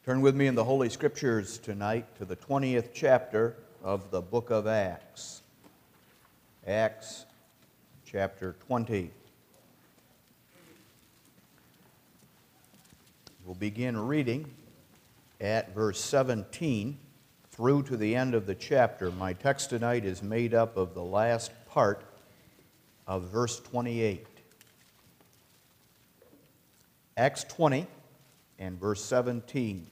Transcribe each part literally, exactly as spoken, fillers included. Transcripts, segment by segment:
Turn with me in the Holy Scriptures tonight to the twentieth chapter of the book of Acts. Acts chapter twenty. We'll begin reading at verse seventeen through to the end of the chapter. My text tonight is made up of the last part of verse twenty-eight. Acts twenty and verse seventeen.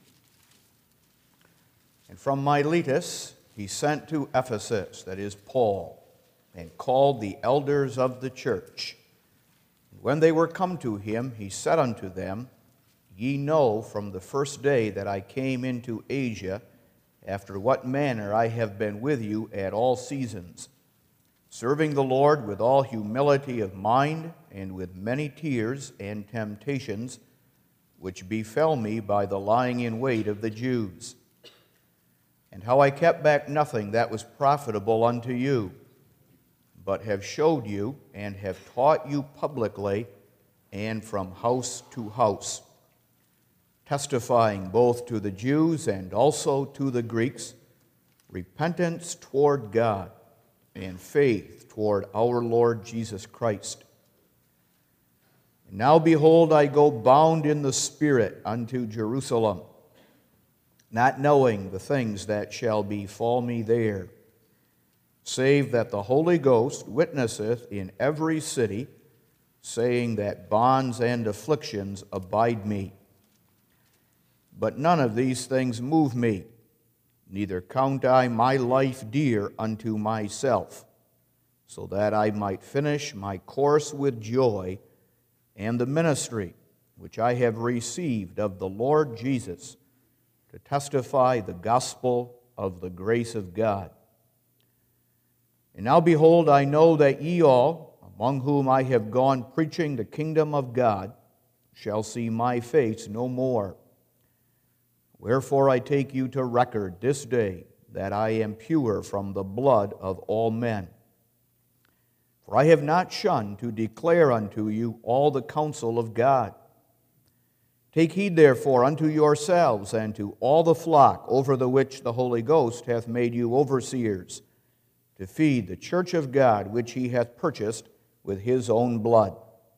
And from Miletus he sent to Ephesus, that is Paul, and called the elders of the church. And when they were come to him, he said unto them, Ye know from the first day that I came into Asia, after what manner I have been with you at all seasons, serving the Lord with all humility of mind and with many tears and temptations, which befell me by the lying in wait of the Jews, and how I kept back nothing that was profitable unto you, but have showed you and have taught you publicly and from house to house, testifying both to the Jews and also to the Greeks, repentance toward God and faith toward our Lord Jesus Christ. And now behold, I go bound in the Spirit unto Jerusalem, not knowing the things that shall befall me there, save that the Holy Ghost witnesseth in every city, saying that bonds and afflictions abide me. But none of these things move me, neither count I my life dear unto myself, so that I might finish my course with joy, and the ministry which I have received of the Lord Jesus, to testify the gospel of the grace of God. And now behold, I know that ye all, among whom I have gone preaching the kingdom of God, shall see my face no more. Wherefore I take you to record this day that I am pure from the blood of all men. For I have not shunned to declare unto you all the counsel of God. Take heed therefore unto yourselves and to all the flock over the which the Holy Ghost hath made you overseers, to feed the church of God which he hath purchased with his own blood.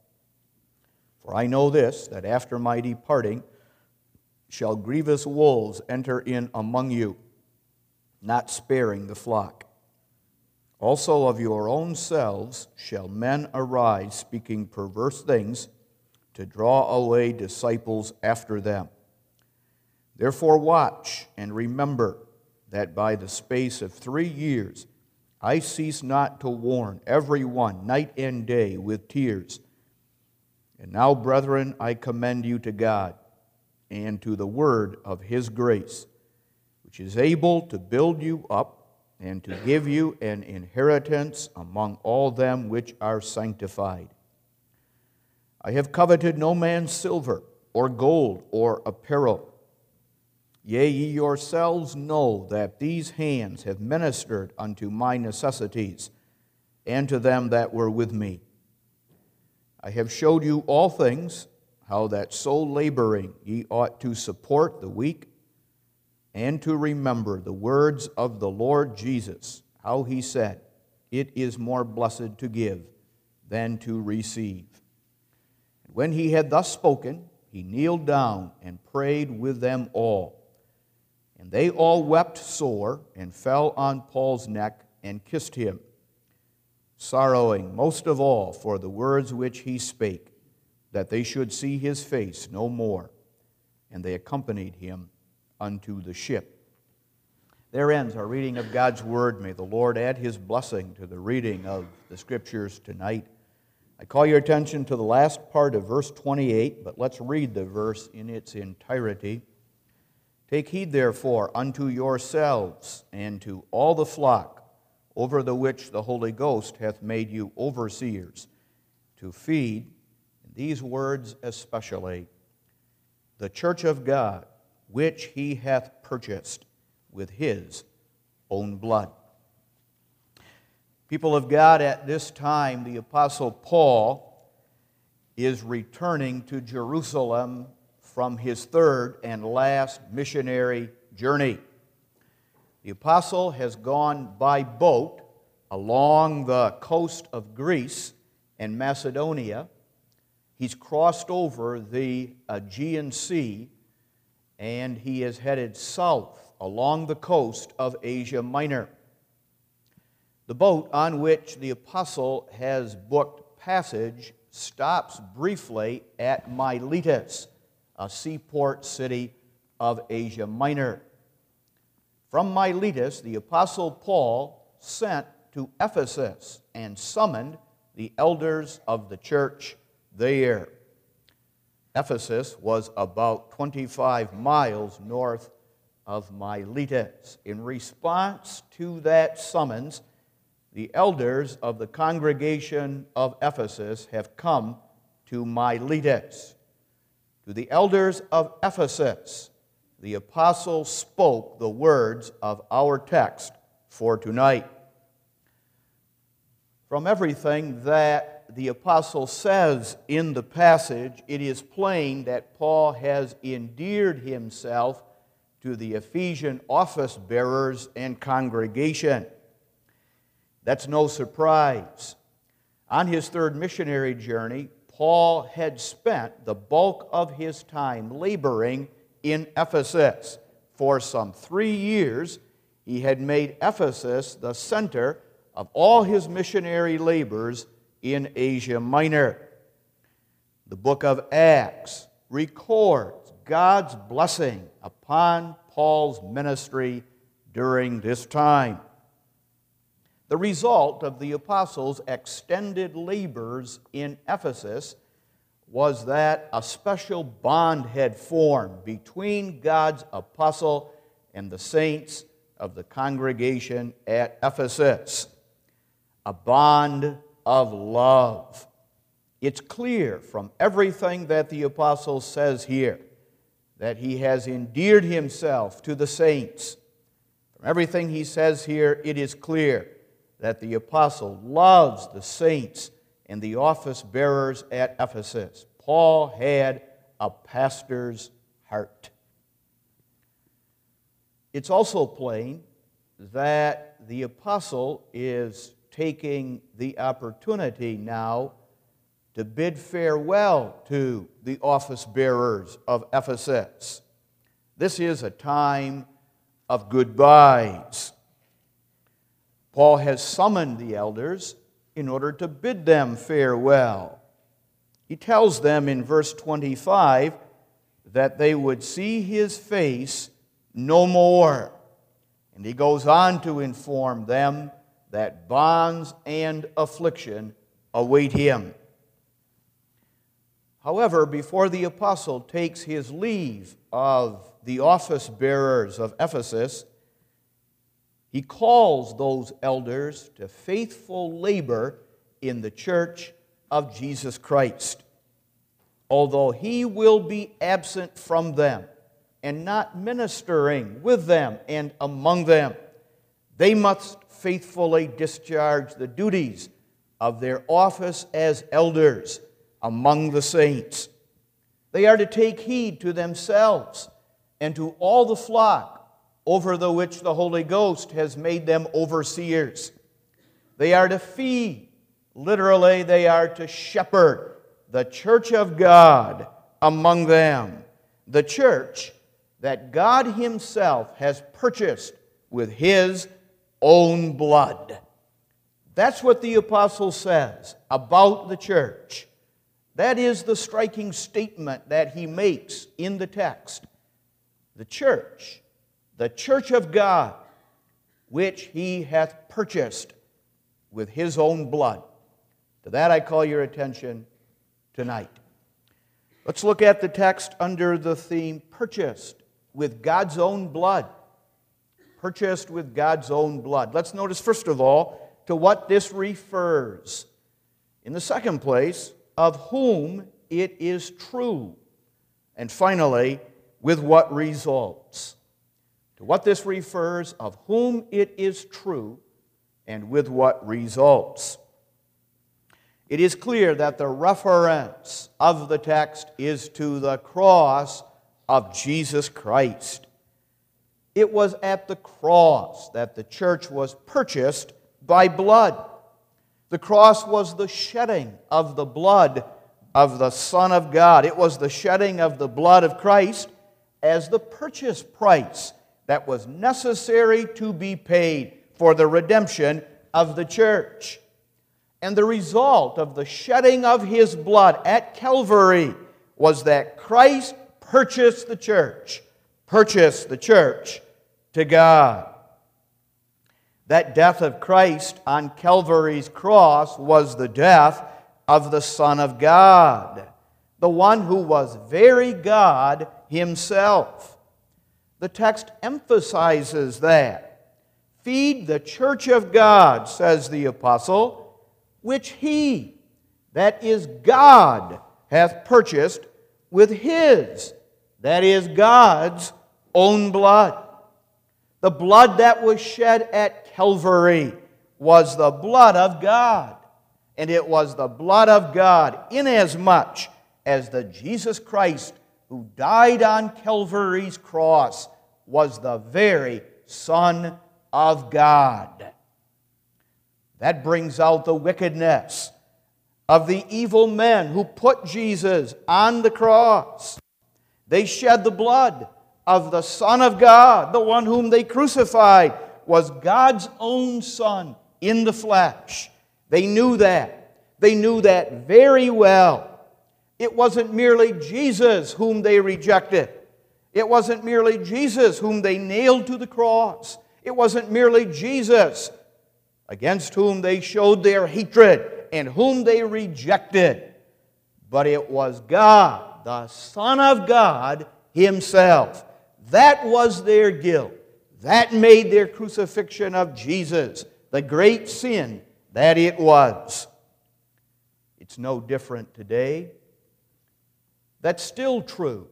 For I know this, that after my departing shall grievous wolves enter in among you, not sparing the flock. Also of your own selves shall men arise, speaking perverse things, to draw away disciples after them. Therefore watch and remember that by the space of three years I cease not to warn every one night and day with tears. And now, brethren, I commend you to God and to the word of his grace, which is able to build you up and to give you an inheritance among all them which are sanctified. I have coveted no man's silver or gold or apparel. Yea, ye yourselves know that these hands have ministered unto my necessities and to them that were with me. I have showed you all things, how that so laboring ye ought to support the weak, and to remember the words of the Lord Jesus, how he said, It is more blessed to give than to receive. And when he had thus spoken, he kneeled down and prayed with them all. And they all wept sore, and fell on Paul's neck, and kissed him, sorrowing most of all for the words which he spake, that they should see his face no more. And they accompanied him unto the ship. There ends our reading of God's Word. May the Lord add his blessing to the reading of the Scriptures tonight. I call your attention to the last part of verse twenty-eight, but let's read the verse in its entirety. Take heed, therefore, unto yourselves and to all the flock over the which the Holy Ghost hath made you overseers, to feed, in these words especially, the church of God, which he hath purchased with his own blood. People of God, at this time, the Apostle Paul is returning to Jerusalem from his third and last missionary journey. The apostle has gone by boat along the coast of Greece and Macedonia. He's crossed over the Aegean Sea, and he is headed south along the coast of Asia Minor. The boat on which the apostle has booked passage stops briefly at Miletus, a seaport city of Asia Minor. From Miletus, the apostle Paul sent to Ephesus and summoned the elders of the church there. Ephesus was about twenty-five miles north of Miletus. In response to that summons, the elders of the congregation of Ephesus have come to Miletus. To the elders of Ephesus, the apostle spoke the words of our text for tonight. From everything that the apostle says in the passage, it is plain that Paul has endeared himself to the Ephesian office bearers and congregation. That's no surprise. On his third missionary journey, Paul had spent the bulk of his time laboring in Ephesus. For some three years, he had made Ephesus the center of all his missionary labors in Asia Minor. The book of Acts records God's blessing upon Paul's ministry during this time. The result of the apostles' extended labors in Ephesus was that a special bond had formed between God's apostle and the saints of the congregation at Ephesus. A bond of love. It's clear from everything that the apostle says here that he has endeared himself to the saints. From everything he says here, it is clear that the apostle loves the saints and the office bearers at Ephesus. Paul had a pastor's heart. It's also plain that the apostle is taking the opportunity now to bid farewell to the office bearers of Ephesus. This is a time of goodbyes. Paul has summoned the elders in order to bid them farewell. He tells them in verse twenty-five that they would see his face no more. And he goes on to inform them that bonds and affliction await him. However, before the apostle takes his leave of the office bearers of Ephesus, he calls those elders to faithful labor in the church of Jesus Christ. Although he will be absent from them and not ministering with them and among them, they must faithfully discharge the duties of their office as elders among the saints. They are to take heed to themselves and to all the flock over the which the Holy Ghost has made them overseers. They are to feed, literally they are to shepherd the church of God among them, the church that God himself has purchased with his own blood. That's what the apostle says about the church. That is the striking statement that he makes in the text. The church, the church of God, which he hath purchased with his own blood. To that I call your attention tonight. Let's look at the text under the theme, purchased with God's own blood. Purchased with God's own blood. Let's notice, first of all, to what this refers. In the second place, of whom it is true. And finally, with what results. To what this refers, of whom it is true, and with what results. it is clear that the reference of the text is to the cross of Jesus Christ. It was at the cross that the church was purchased by blood. The cross was the shedding of the blood of the Son of God. It was the shedding of the blood of Christ as the purchase price that was necessary to be paid for the redemption of the church. And the result of the shedding of His blood at Calvary was that Christ purchased the church, purchased the church to God. That death of Christ on Calvary's cross was the death of the Son of God, the one who was very God Himself. The text emphasizes that. Feed the church of God, says the apostle, which He, that is God, hath purchased with His, that is God's own blood. The blood that was shed at Calvary was the blood of God. And it was the blood of God inasmuch as the Jesus Christ who died on Calvary's cross was the very Son of God. That brings out the wickedness of the evil men who put Jesus on the cross. They shed the blood of the Son of God. The one whom they crucified was God's own Son in the flesh. They knew that. They knew that very well. It wasn't merely Jesus whom they rejected. It wasn't merely Jesus whom they nailed to the cross. It wasn't merely Jesus against whom they showed their hatred and whom they rejected. But it was God, the Son of God Himself. That was their guilt. That made their crucifixion of Jesus the great sin that it was. It's no different today. That's still true.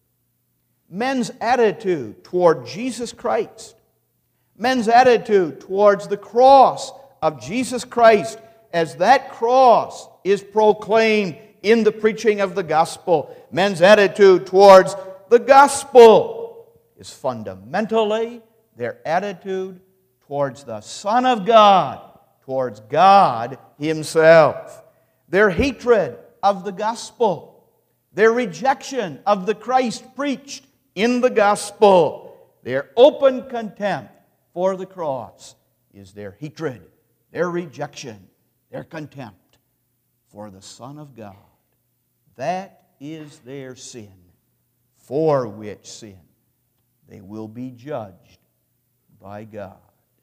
Men's attitude toward Jesus Christ, men's attitude towards the cross of Jesus Christ, as that cross is proclaimed in the preaching of the gospel, men's attitude towards the gospel is fundamentally their attitude towards the Son of God, towards God Himself. Their hatred of the gospel, their rejection of the Christ preached in the gospel, their open contempt for the cross is their hatred, their rejection, their contempt for the Son of God. That is their sin, for which sin they will be judged by God.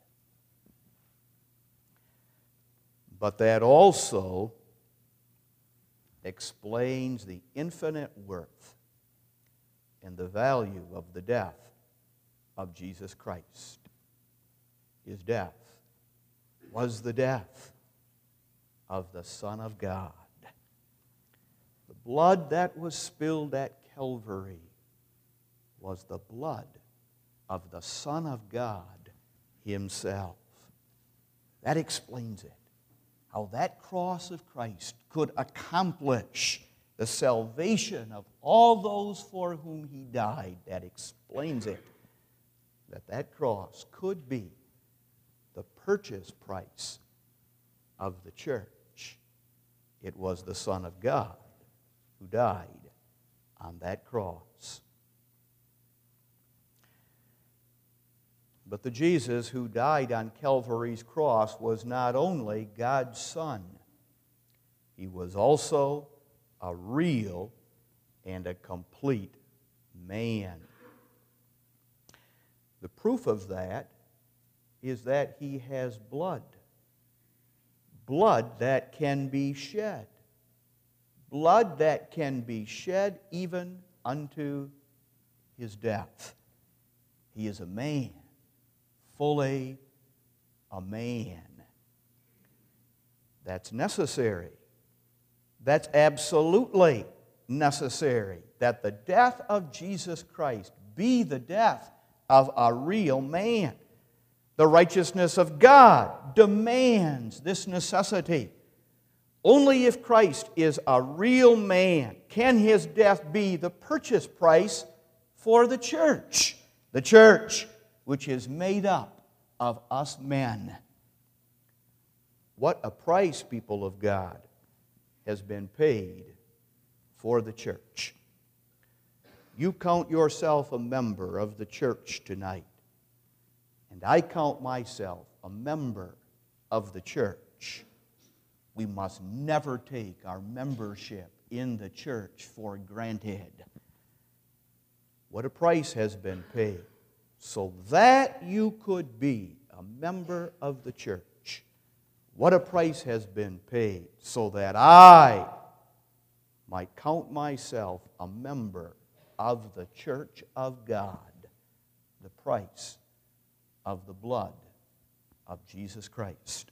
But that also explains the infinite worth and the value of the death of Jesus Christ. His death was the death of the Son of God. The blood that was spilled at Calvary was the blood of the Son of God Himself. That explains it. How that cross of Christ could accomplish the salvation of all those for whom He died. That explains it. That that cross could be the purchase price of the church. It was the Son of God who died on that cross. But the Jesus who died on Calvary's cross was not only God's Son, He was also a real and a complete man. The proof of that is that He has blood. Blood that can be shed. Blood that can be shed even unto His death. He is a man. Fully a man. That's necessary. That's absolutely necessary. That the death of Jesus Christ be the death of a real man. The righteousness of God demands this necessity. Only if Christ is a real man can his death be the purchase price for the church. The church, which is made up of us men. What a price, people of God, has been paid for the church. You count yourself a member of the church tonight, and I count myself a member of the church. We must never take our membership in the church for granted. What a price has been paid so that you could be a member of the church. What a price has been paid so that I might count myself a member of the church of God. The price of the blood of Jesus Christ.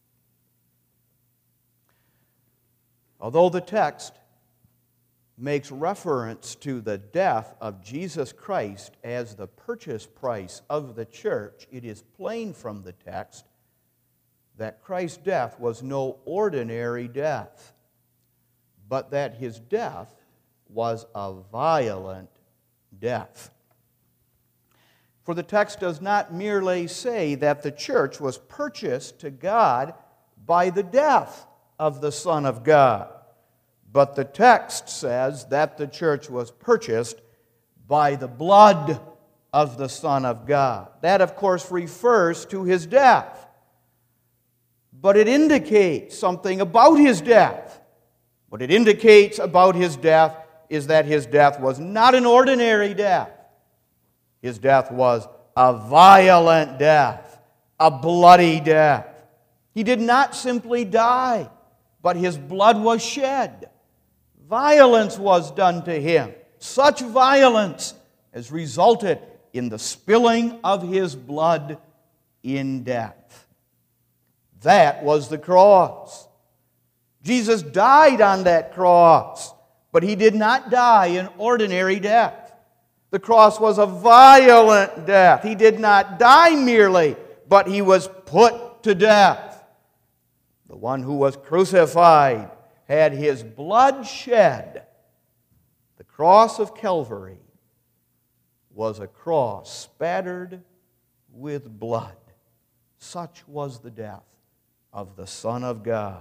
Although the text makes reference to the death of Jesus Christ as the purchase price of the church, it is plain from the text that Christ's death was no ordinary death, but that his death was a violent death. For the text does not merely say that the church was purchased to God by the death of the Son of God, but the text says that the church was purchased by the blood of the Son of God. That, of course, refers to his death. But it indicates something about his death. What it indicates about his death is that his death was not an ordinary death. His death was a violent death, a bloody death. He did not simply die, but his blood was shed. Violence was done to him. Such violence as resulted in the spilling of his blood in death. That was the cross. Jesus died on that cross, but he did not die an ordinary death. The cross was a violent death. He did not die merely, but he was put to death. The one who was crucified had his blood shed. The cross of Calvary was a cross spattered with blood. Such was the death of the Son of God.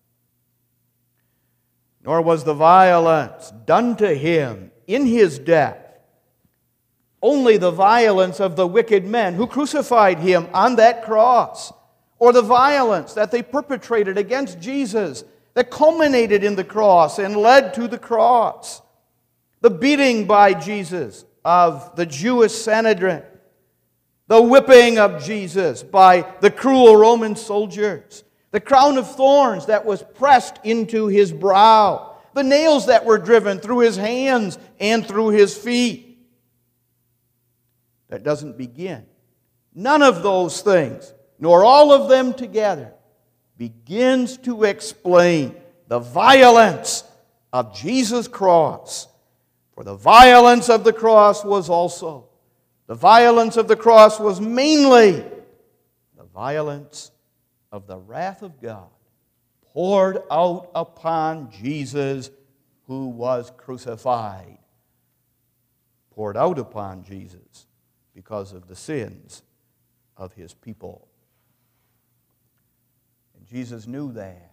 Nor was the violence done to him in his death only the violence of the wicked men who crucified him on that cross, or the violence that they perpetrated against Jesus that culminated in the cross and led to the cross. The beating by Jesus of the Jewish Sanhedrin, the whipping of Jesus by the cruel Roman soldiers, the crown of thorns that was pressed into his brow, the nails that were driven through his hands and through his feet. That doesn't begin. None of those things, nor all of them together, begins to explain the violence of Jesus' cross. For the violence of the cross was also, the violence of the cross was mainly the violence of the wrath of God poured out upon Jesus who was crucified. Poured out upon Jesus because of the sins of his people. And Jesus knew that.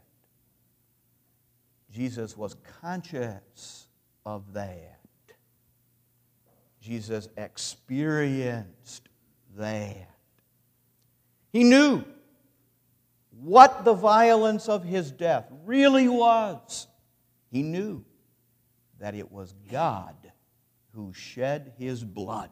Jesus was conscious of that. Jesus experienced that. He knew what the violence of his death really was. He knew that it was God who shed his blood.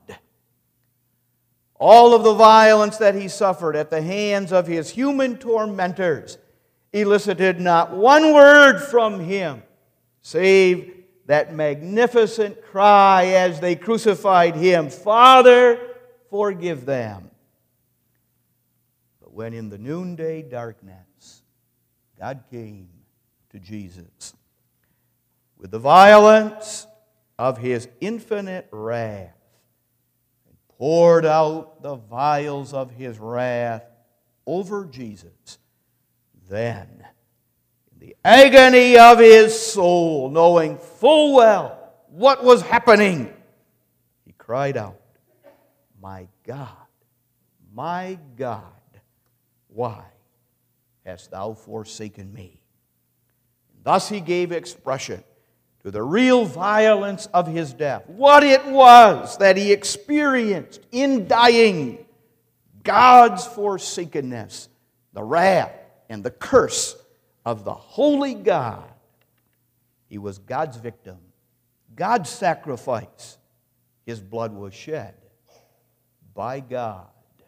All of the violence that he suffered at the hands of his human tormentors elicited not one word from him, save that magnificent cry as they crucified him, "Father, forgive them." But when in the noonday darkness, God came to Jesus with the violence of his infinite wrath, poured out the vials of his wrath over Jesus. Then, in the agony of his soul, knowing full well what was happening, he cried out, "My God, my God, why hast thou forsaken me?" Thus he gave expression to the real violence of his death, what it was that he experienced in dying, God's forsakenness, the wrath and the curse of the holy God. He was God's victim, God's sacrifice. His blood was shed by God.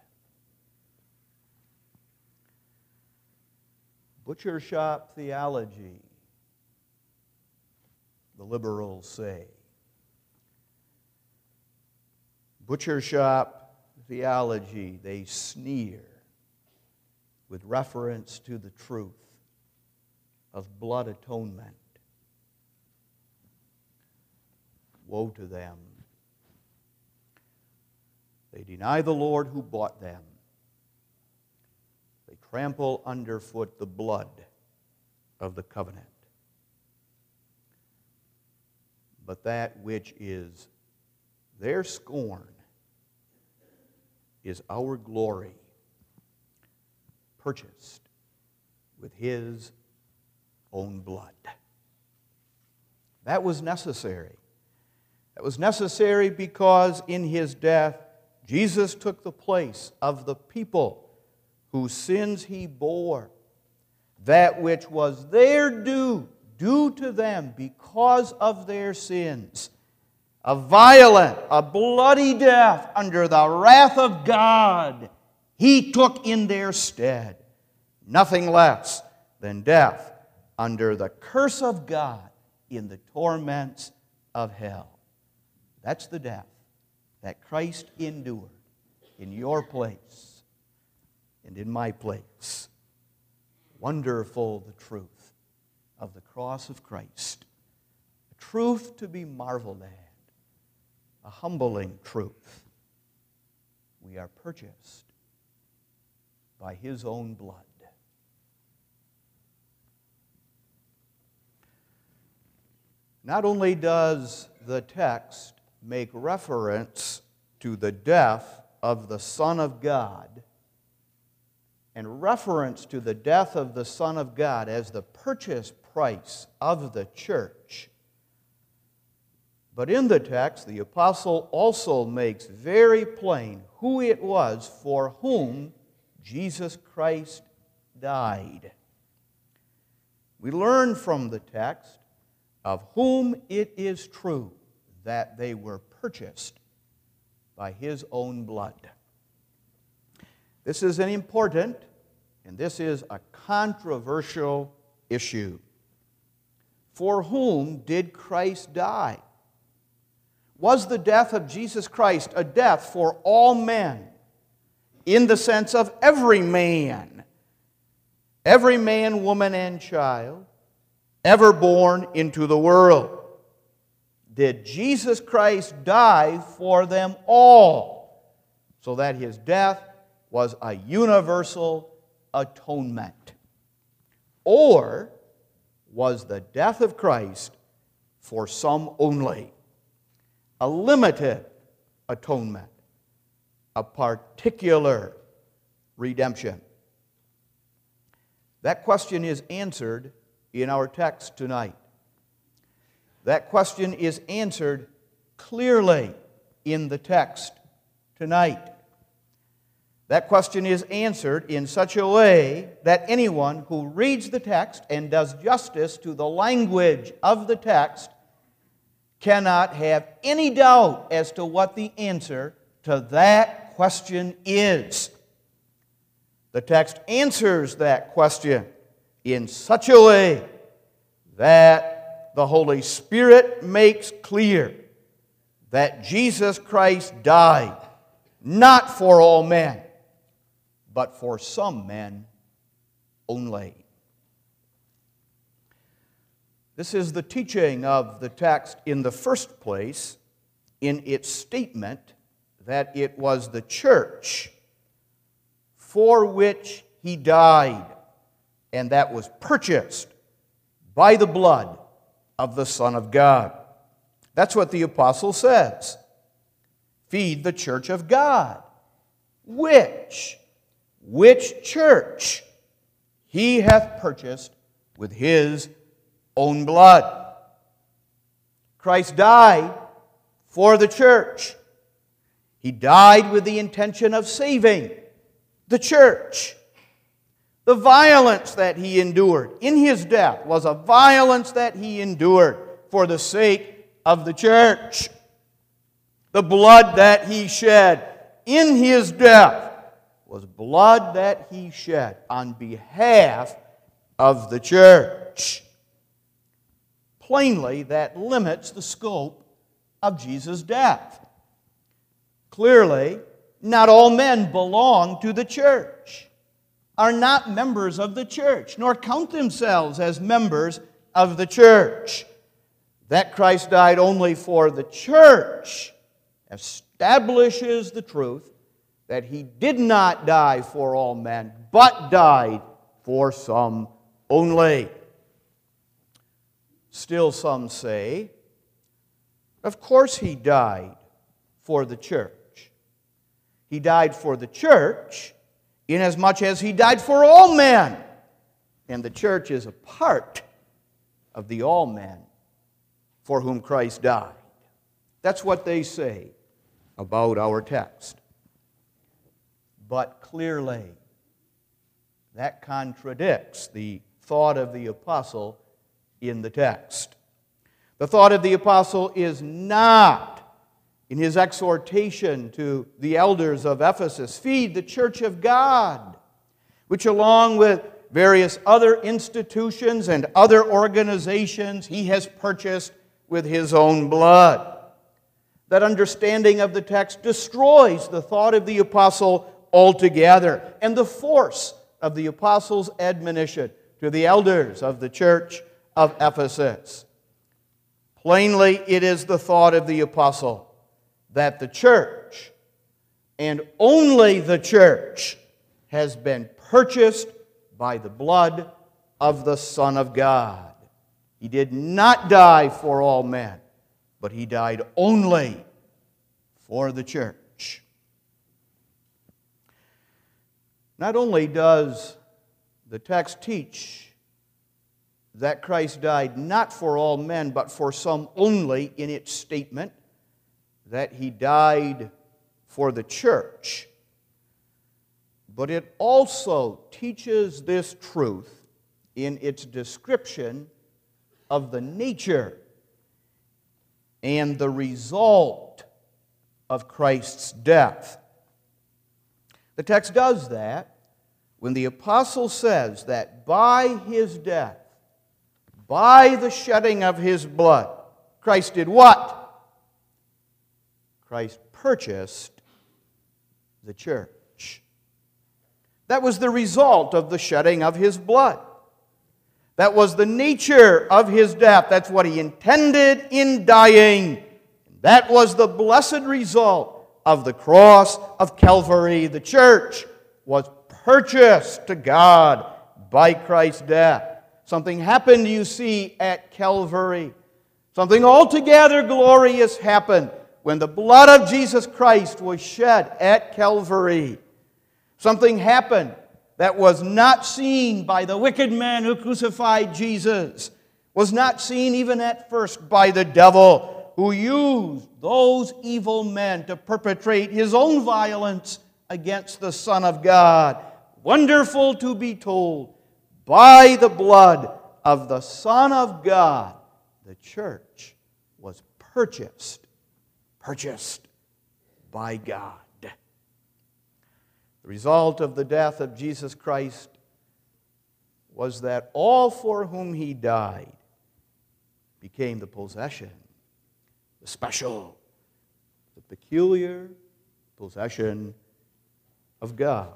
Butcher shop theology, the liberals say. Butcher shop theology, they sneer with reference to the truth of blood atonement. Woe to them. They deny the Lord who bought them. They trample underfoot the blood of the covenant. But that which is their scorn is our glory, purchased with His own blood. That was necessary. That was necessary because in His death, Jesus took the place of the people whose sins He bore. That which was their due, due to them because of their sins. A violent, a bloody death under the wrath of God, He took in their stead. Nothing less than death under the curse of God in the torments of hell. That's the death that Christ endured in your place and in my place. Wonderful the truth of the cross of Christ. A truth to be marveled at. A humbling truth. We are purchased by His own blood. Not only does the text make reference to the death of the Son of God, and reference to the death of the Son of God as the purchase price of the church, but in the text, the apostle also makes very plain who it was for whom Jesus Christ died. We learn from the text of whom it is true that they were purchased by His own blood. This is an important and this is a controversial issue. For whom did Christ die? Was the death of Jesus Christ a death for all men in the sense of every man, every man, woman, and child ever born into the world? Did Jesus Christ die for them all so that His death was a universal atonement? Or was the death of Christ for some only? A limited atonement, a particular redemption. That question is answered in our text tonight. That question is answered clearly in the text tonight. That question is answered in such a way that anyone who reads the text and does justice to the language of the text cannot have any doubt as to what the answer to that question is. The text answers that question in such a way that the Holy Spirit makes clear that Jesus Christ died not for all men, but for some men only. This is the teaching of the text in the first place, in its statement that it was the church for which He died, and that was purchased by the blood of the Son of God. That's what the apostle says. Feed the church of God. Which, which church he hath purchased with his own blood. Christ died for the church. He died with the intention of saving the church. The violence that he endured in his death was a violence that he endured for the sake of the church. The blood that he shed in his death was blood that he shed on behalf of the church. Plainly, that limits the scope of Jesus' death. Clearly, not all men belong to the church, are not members of the church, nor count themselves as members of the church. That Christ died only for the church establishes the truth that he did not die for all men, but died for some only. Still some say, of course he died for the church. He died for the church inasmuch as he died for all men. And the church is a part of the all men for whom Christ died. That's what they say about our text. But clearly, that contradicts the thought of the apostle in the text. The thought of the apostle is not in his exhortation to the elders of Ephesus, feed the church of God, which along with various other institutions and other organizations he has purchased with his own blood. That understanding of the text destroys the thought of the apostle altogether and the force of the apostle's admonition to the elders of the church of Ephesus. Plainly, it is the thought of the apostle that the church, and only the church, has been purchased by the blood of the Son of God. He did not die for all men, but he died only for the church. Not only does the text teach that Christ died not for all men, but for some only in its statement that he died for the church, but it also teaches this truth in its description of the nature and the result of Christ's death. The text does that when the apostle says that by his death, by the shedding of his blood, Christ did what? Christ purchased the church. That was the result of the shedding of his blood. That was the nature of his death. That's what he intended in dying. That was the blessed result of the cross of Calvary. The church was purchased to God by Christ's death. Something happened, you see, at Calvary. Something altogether glorious happened when the blood of Jesus Christ was shed at Calvary. Something happened that was not seen by the wicked man who crucified Jesus, was not seen even at first by the devil, who used those evil men to perpetrate his own violence against the Son of God. Wonderful to be told, by the blood of the Son of God, the church was purchased. Purchased by God. The result of the death of Jesus Christ was that all for whom he died became the possession, the special, the peculiar possession of God.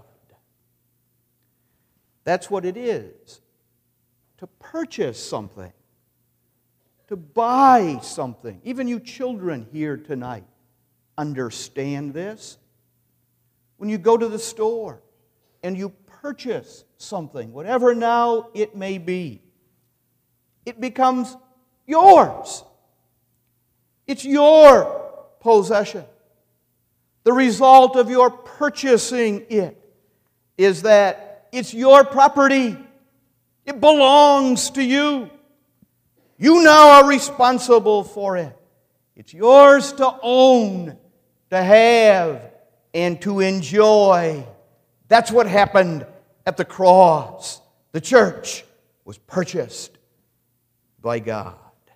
That's what it is to purchase something, to buy something. Even you children here tonight understand this. When you go to the store and you purchase something, whatever now it may be, it becomes yours. It's your possession. The result of your purchasing it is that it's your property. It belongs to you. You now are responsible for it. It's yours to own, to have, and to enjoy. That's what happened at the cross. The church was purchased by God.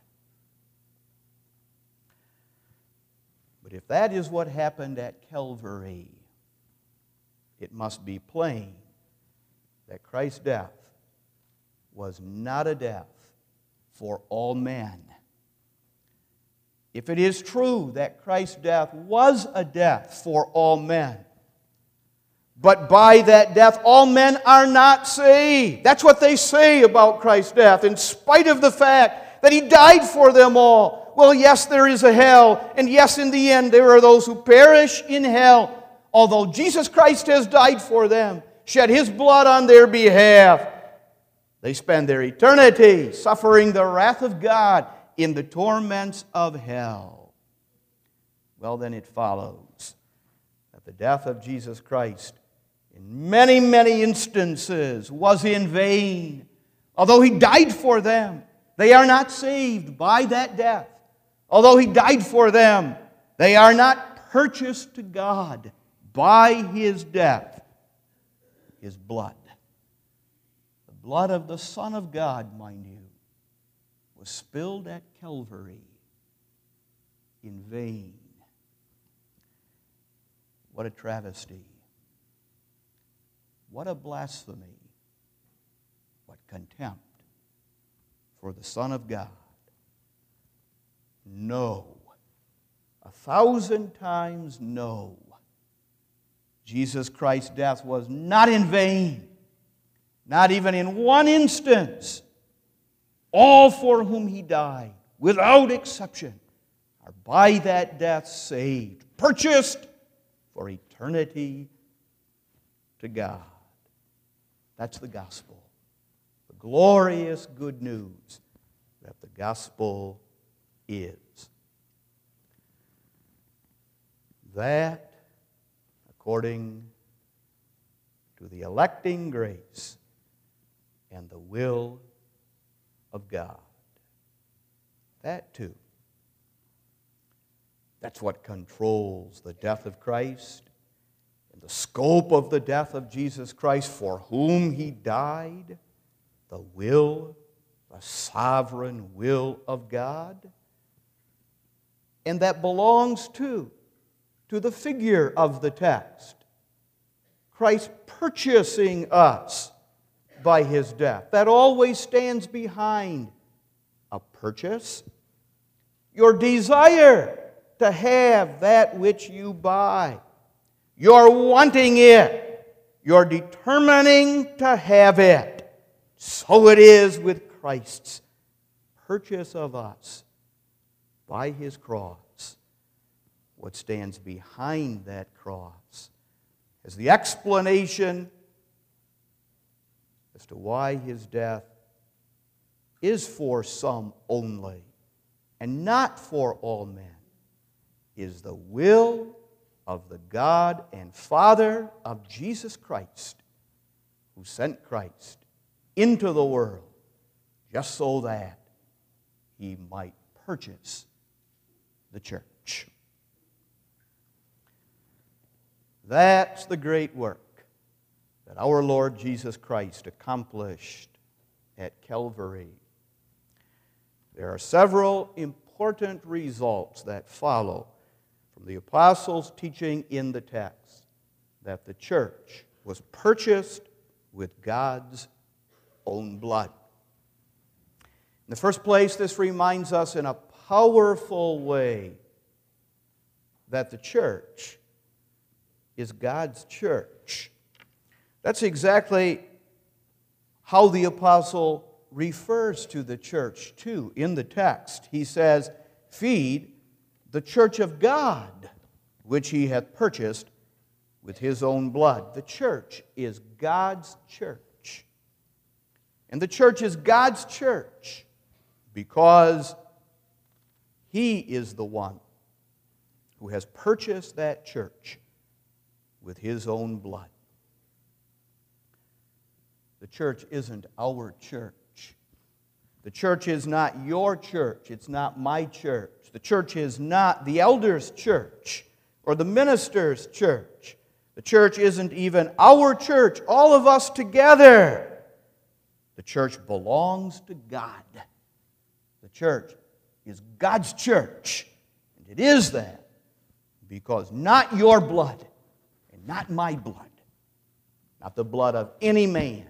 But if that is what happened at Calvary, it must be plain that Christ's death was not a death for all men. If it is true that Christ's death was a death for all men, but by that death all men are not saved. That's what they say about Christ's death, in spite of the fact that He died for them all. Well, yes, there is a hell, and yes, in the end there are those who perish in hell. Although Jesus Christ has died for them, shed His blood on their behalf, they spend their eternity suffering the wrath of God in the torments of hell. Well, then it follows that the death of Jesus Christ in many, many instances was in vain. Although He died for them, they are not saved by that death. Although He died for them, they are not purchased to God by His death, His blood. The blood of the Son of God, mind you, was spilled at Calvary in vain. What a travesty. What a blasphemy. What contempt for the Son of God. No. A thousand times no. Jesus Christ's death was not in vain. Not even in one instance. All for whom He died, without exception, are by that death saved, purchased for eternity to God. That's the gospel. The glorious good news that the gospel is. That, according to the electing grace and the will of God. That too. That's what controls the death of Christ and the scope of the death of Jesus Christ, for whom He died, the will, the sovereign will of God. And that belongs too to the figure of the text. Christ purchasing us by His death. That always stands behind a purchase. Your desire to have that which you buy. You're wanting it. You're determining to have it. So it is with Christ's purchase of us by His cross. What stands behind that cross is the explanation as to why His death is for some only and not for all men, is the will of the God and Father of Jesus Christ, who sent Christ into the world just so that He might purchase the church. That's the great work that our Lord Jesus Christ accomplished at Calvary. There are several important results that follow from the apostles' teaching in the text that the church was purchased with God's own blood. In the first place, this reminds us in a powerful way that the church is God's church. That's exactly how the apostle refers to the church, too, in the text. He says, "Feed the church of God, which He hath purchased with His own blood." The church is God's church. And the church is God's church because He is the one who has purchased that church with His own blood. The church isn't our church. The church is not your church. It's not my church. The church is not the elders' church or the minister's church. The church isn't even our church, all of us together. The church belongs to God. The church is God's church. And it is that because not your blood and not my blood, not the blood of any man,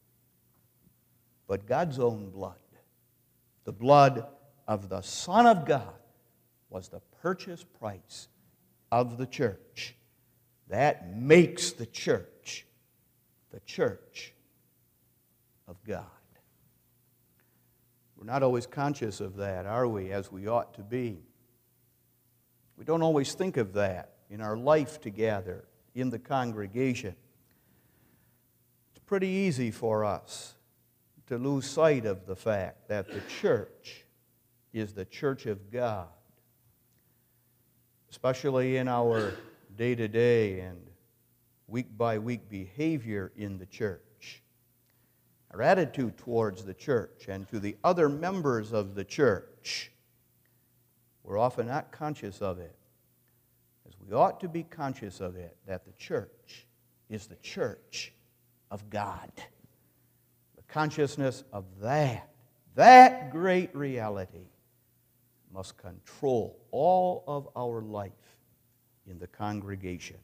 but God's own blood, the blood of the Son of God, was the purchase price of the church. That makes the church the church of God. We're not always conscious of that, are we, as we ought to be? We don't always think of that in our life together, in the congregation. It's pretty easy for us to lose sight of the fact that the church is the church of God, especially in our day-to-day and week-by-week behavior in the church. Our attitude towards the church and to the other members of the church, we're often not conscious of it, as we ought to be conscious of it, that the church is the church of God. The consciousness of that, that great reality, must control all of our life in the congregation.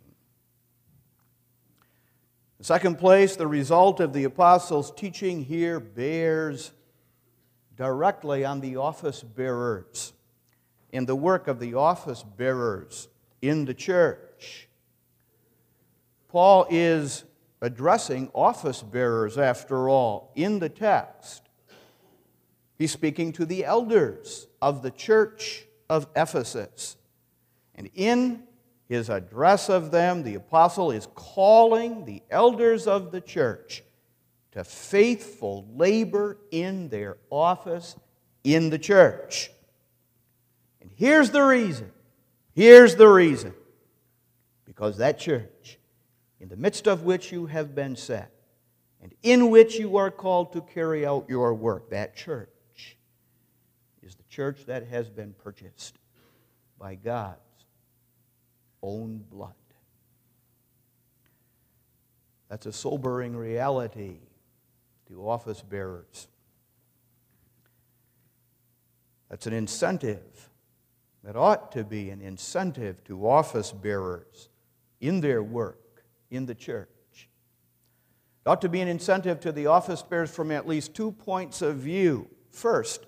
In second place, the result of the apostles' teaching here bears directly on the office bearers and the work of the office bearers in the church. Paul is addressing office bearers, after all, in the text. He's speaking to the elders of the church of Ephesus. And in his address of them, the apostle is calling the elders of the church to faithful labor in their office in the church. And here's the reason. Here's the reason. Because that church, in the midst of which you have been set, and in which you are called to carry out your work, that church is the church that has been purchased by God's own blood. That's a sobering reality to office bearers. That's an incentive. That ought to be an incentive to office bearers in their work in the church. It ought to be an incentive to the office bearers from at least two points of view. First,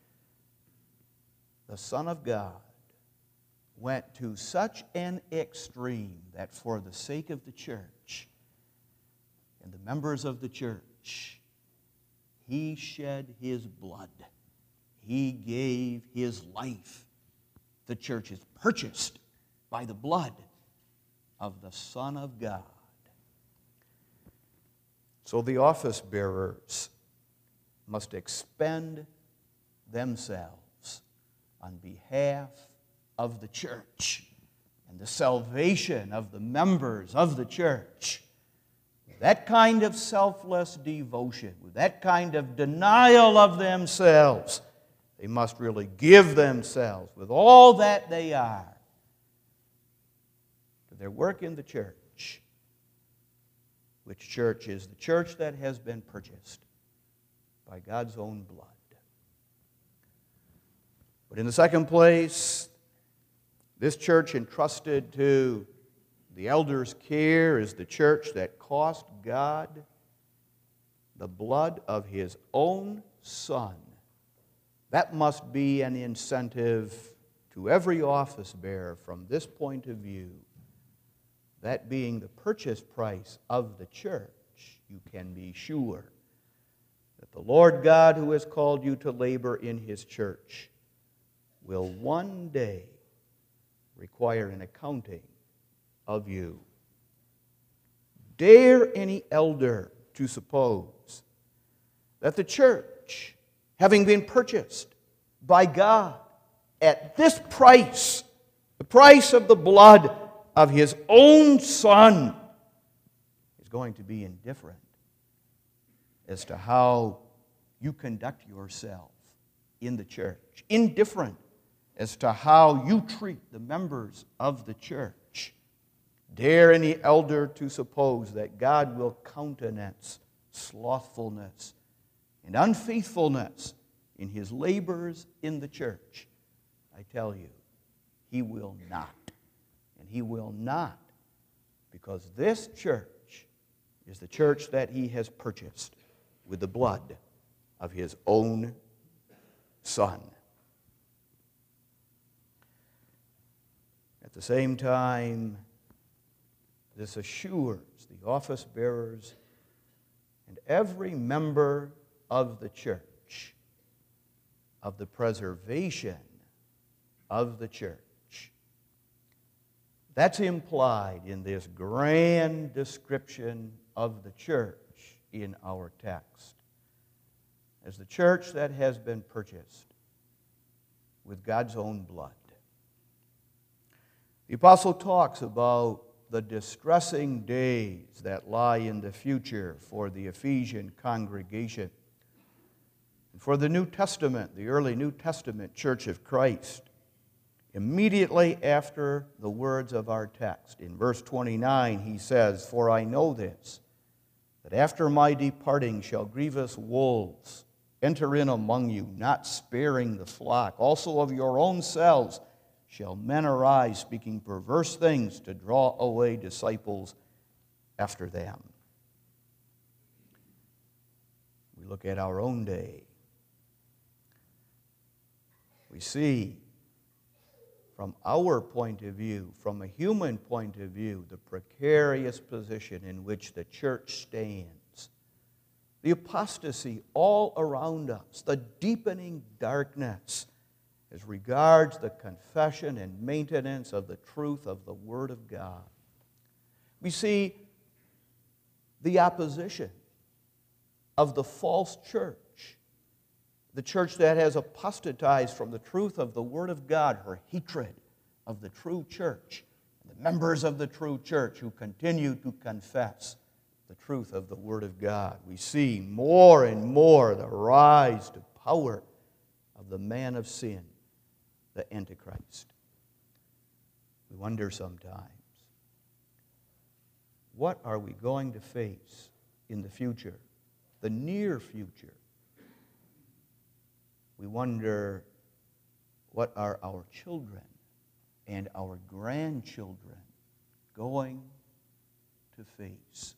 the Son of God went to such an extreme that for the sake of the church and the members of the church, He shed His blood. He gave His life. The church is purchased by the blood of the Son of God. So the office bearers must expend themselves on behalf of the church and the salvation of the members of the church. With that kind of selfless devotion, with that kind of denial of themselves, they must really give themselves with all that they are to their work in the church, which church is the church that has been purchased by God's own blood. But in the second place, this church entrusted to the elders' care is the church that cost God the blood of His own Son. That must be an incentive to every office bearer from this point of view. That being the purchase price of the church, you can be sure that the Lord God who has called you to labor in His church will one day require an accounting of you. Dare any elder to suppose that the church, having been purchased by God at this price, the price of the blood of His own Son, is going to be indifferent as to how you conduct yourself in the church, indifferent as to how you treat the members of the church. Dare any elder to suppose that God will countenance slothfulness and unfaithfulness in his labors in the church? I tell you, He will not. And He will not, because this church is the church that He has purchased with the blood of His own Son. At the same time, this assures the office bearers and every member of the church of the preservation of the church. That's implied in this grand description of the church in our text as the church that has been purchased with God's own blood. The apostle talks about the distressing days that lie in the future for the Ephesian congregation. And for the New Testament, the early New Testament Church of Christ, immediately after the words of our text, in verse twenty-nine, he says, "For I know this, that after my departing shall grievous wolves enter in among you, not sparing the flock. Also of your own selves shall men arise, speaking perverse things to draw away disciples after them." We look at our own day. We see, from our point of view, from a human point of view, the precarious position in which the church stands. The apostasy all around us, the deepening darkness as regards the confession and maintenance of the truth of the Word of God. We see the opposition of the false church, the church that has apostatized from the truth of the Word of God, her hatred of the true church, and the members of the true church who continue to confess the truth of the Word of God. We see more and more the rise to power of the man of sin, the Antichrist. We wonder sometimes, what are we going to face in the future, the near future? We wonder, what are our children and our grandchildren going to face?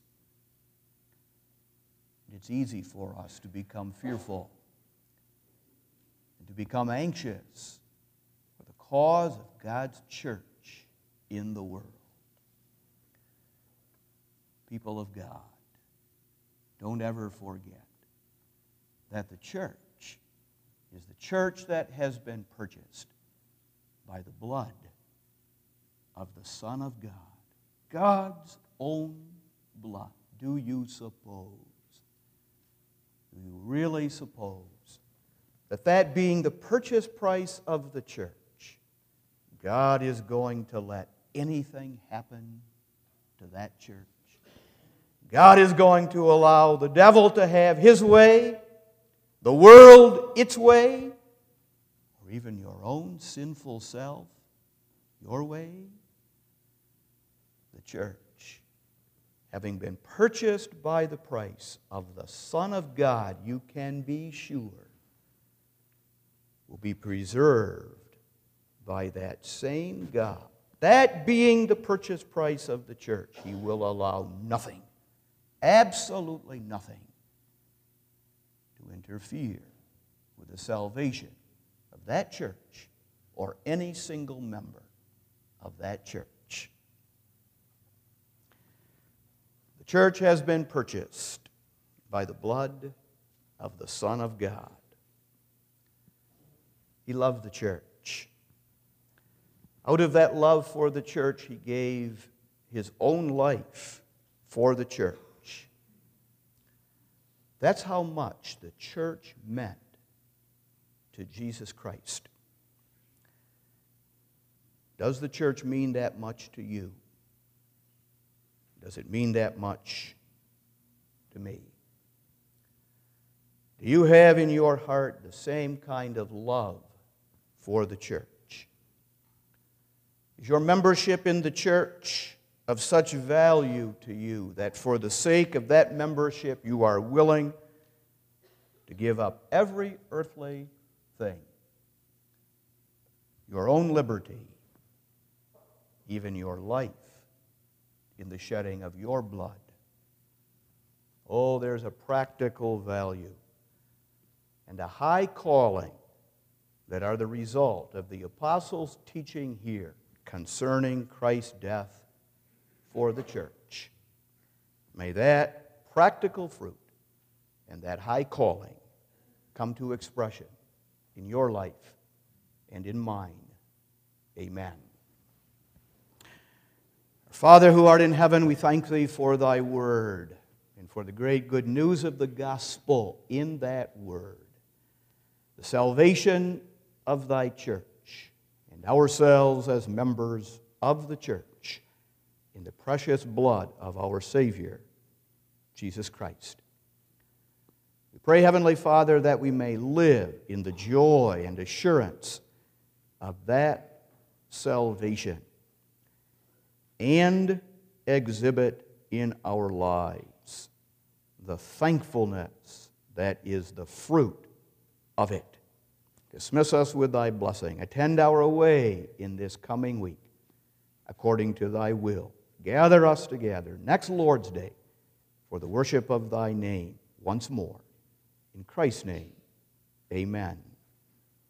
It's easy for us to become fearful and to become anxious for the cause of God's church in the world. People of God, don't ever forget that the church is the church that has been purchased by the blood of the Son of God. God's own blood. Do you suppose, do you really suppose that that being the purchase price of the church, God is going to let anything happen to that church? God is going to allow the devil to have his way, the world its way, or even your own sinful self your way? The church, having been purchased by the price of the Son of God, you can be sure, will be preserved by that same God. That being the purchase price of the church, He will allow nothing, absolutely nothing, to interfere with the salvation of that church or any single member of that church. The church has been purchased by the blood of the Son of God. He loved the church. Out of that love for the church, He gave His own life for the church. That's how much the church meant to Jesus Christ. Does the church mean that much to you? Does it mean that much to me? Do you have in your heart the same kind of love for the church? Is your membership in the church of such value to you that for the sake of that membership you are willing to give up every earthly thing, your own liberty, even your life, in the shedding of your blood? Oh, there's a practical value and a high calling that are the result of the apostles' teaching here concerning Christ's death for the church. May that practical fruit and that high calling come to expression in your life and in mine. Amen. Father who art in heaven, we thank Thee for Thy word and for the great good news of the gospel in that word, the salvation of Thy church, and ourselves as members of the church in the precious blood of our Savior, Jesus Christ. We pray, Heavenly Father, that we may live in the joy and assurance of that salvation and exhibit in our lives the thankfulness that is the fruit of it. Dismiss us with Thy blessing. Attend our way in this coming week according to Thy will. Gather us together next Lord's Day for the worship of Thy name once more. In Christ's name, amen.